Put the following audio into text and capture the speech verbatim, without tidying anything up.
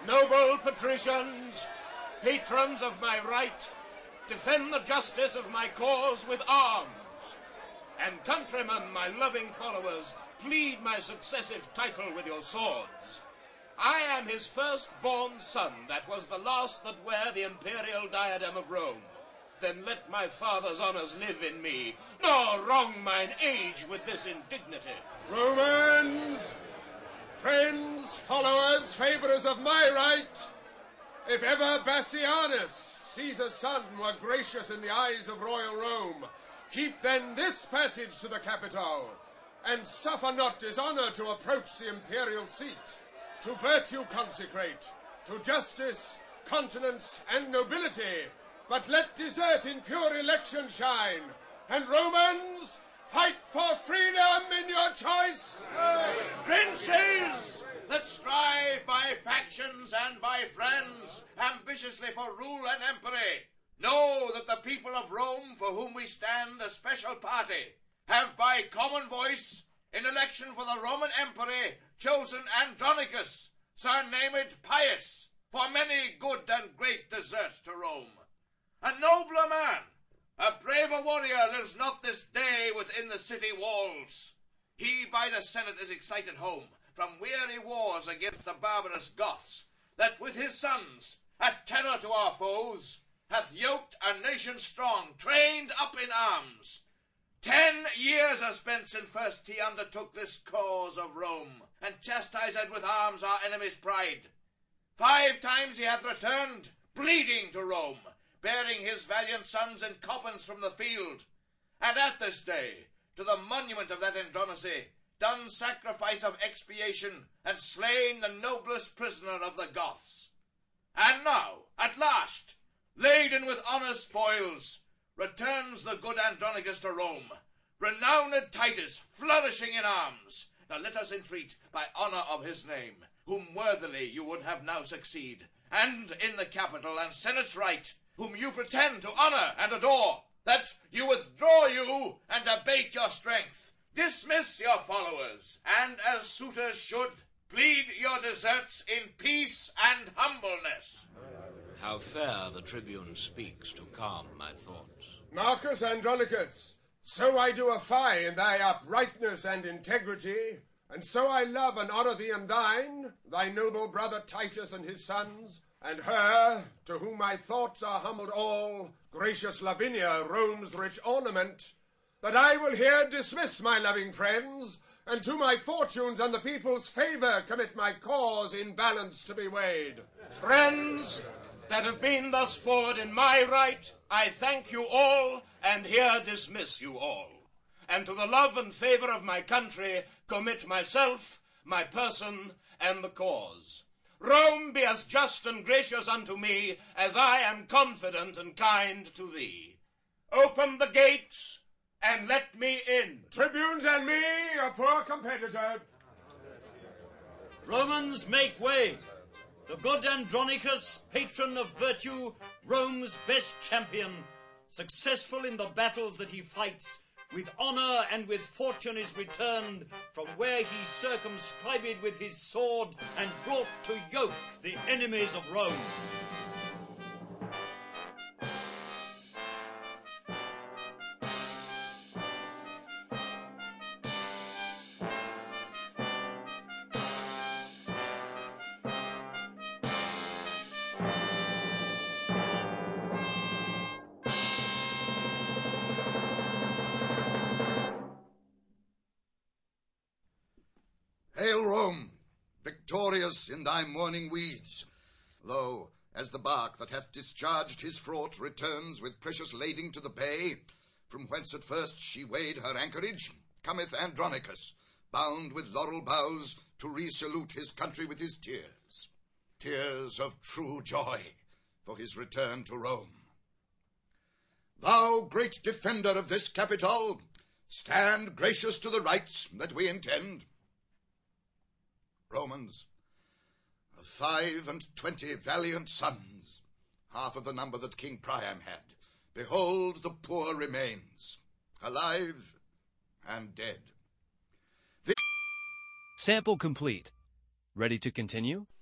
Noble patricians, patrons of my right, defend the justice of my cause with arms. And countrymen, my loving followers, plead my successive title with your swords. I am his first-born son, that was the last that wear the imperial diadem of Rome. Then let my father's honours live in me, nor wrong mine age with this indignity. Romans, friends, followers, favourers of my right, if ever Bassianus, Caesar's son, were gracious in the eyes of royal Rome, keep then this passage to the Capitol, and suffer not dishonour to approach the imperial seat. To virtue consecrate, to justice, continence, and nobility, but let desert in pure election shine, and Romans, fight for freedom in your choice! Princes that strive by factions and by friends, ambitiously for rule and empery, know that the people of Rome, for whom we stand a special party, have by common voice, in election for the Roman empery, chosen Andronicus, surnamed Pius, for many good and great deserts to Rome. A nobler man, a braver warrior lives not this day within the city walls. He by the Senate is excited home from weary wars against the barbarous Goths, that with his sons, a terror to our foes, hath yoked a nation strong, trained up in arms. Ten years are spent since first he undertook this cause of Rome, and chastised with arms our enemy's pride. Five times he hath returned, bleeding to Rome, bearing his valiant sons in coffins from the field, and at this day, to the monument of that Andromache, done sacrifice of expiation, and slain the noblest prisoner of the Goths. And now, at last, laden with honour spoils, returns the good Andronicus to Rome, renowned Titus, flourishing in arms. Now let us entreat, by honour of his name, whom worthily you would have now succeed, and in the Capitol and Senate's right, whom you pretend to honour and adore, that you withdraw you and abate your strength, dismiss your followers, and as suitors should, plead your deserts in peace and humbleness. How fair the tribune speaks to calm my thoughts. Marcus Andronicus, so I do affy in thy uprightness and integrity, and so I love and honour thee and thine, thy noble brother Titus and his sons, and her, to whom my thoughts are humbled all, gracious Lavinia, Rome's rich ornament, that I will here dismiss my loving friends, and to my fortunes and the people's favour commit my cause in balance to be weighed. Friends that have been thus forward in my right, I thank you all, and here dismiss you all. And to the love and favour of my country commit myself, my person, and the cause. Rome be as just and gracious unto me as I am confident and kind to thee. Open the gates and let me in. Tribunes and me, a poor competitor. Romans, make way. The good Andronicus, patron of virtue, Rome's best champion, successful in the battles that he fights, with honour and with fortune is returned from where he circumscribed with his sword and brought to yoke the enemies of Rome. Hail Rome, victorious in thy morning weeds. Lo, as the bark that hath discharged his fraught returns with precious lading to the bay, from whence at first she weighed her anchorage, cometh Andronicus, bound with laurel boughs, to resalute his country with his tears. Tears of true joy for his return to Rome. Thou great defender of this Capitol, stand gracious to the rights that we intend. Romans, of five and twenty valiant sons, half of the number that King Priam had, behold the poor remains, alive and dead. Sample complete. Ready to continue?